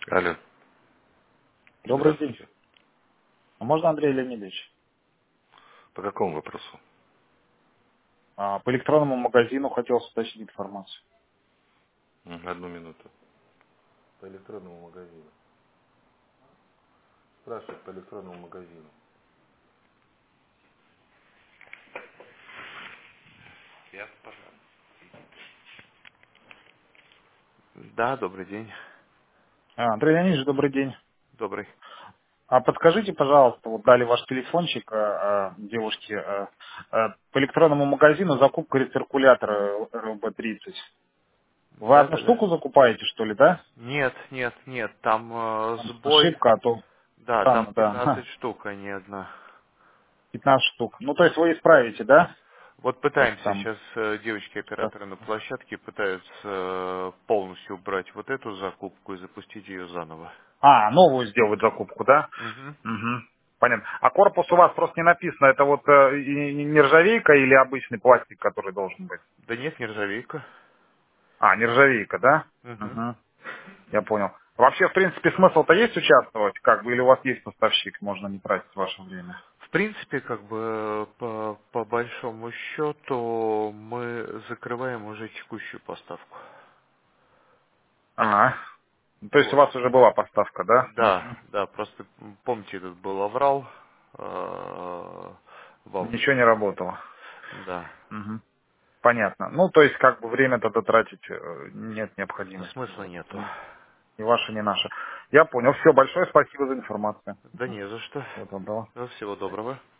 Алло, Добрый день. здравствуйте. А можно, Андрей Леонидович? По какому вопросу? По электронному магазину хотел уточнить информацию. Одну минуту. По электронному магазину. Спрашивают по электронному магазину. Я, пожалуйста. Да, добрый день. Андрей Леонидович, добрый день. Добрый. Подскажите, пожалуйста, вот дали ваш телефончик девушке по электронному магазину закупка рециркулятора РБ-30. Вы Да, одну да, да. штуку закупаете, что ли, да? Нет, нет, нет, там Там сбой. ошибка, а то Да, там там, да, 15 штук, а не одна. 15 штук. Ну, то есть вы исправите, да? Вот То есть пытаемся там... сейчас, девочки-операторы на площадке пытаются полностью убрать вот эту закупку и запустить ее заново. Новую сделать закупку, да? Угу. Угу. Понятно. А корпус у вас просто не написано, это вот и нержавейка или обычный пластик, который должен быть? Да нет, нержавейка. Нержавейка, да? Угу. Угу. Я понял. Вообще, в принципе, смысл-то есть участвовать, как бы, или у вас есть поставщик, можно не тратить ваше время? В принципе, как бы по большому счету мы закрываем уже текущую поставку. Ага. То есть у Вот. вас уже была поставка, да? Да, Мгм. да, просто помните, этот был аврал в Ничего не августе. работало. Да. Мгм. Понятно. Ну, то есть, как бы, время-то тратить нет необходимости. Смысла Вот. нету. Ни ваше, ни наше. Я понял. Все, большое спасибо за информацию. Да не за что. Всего доброго. Всего доброго.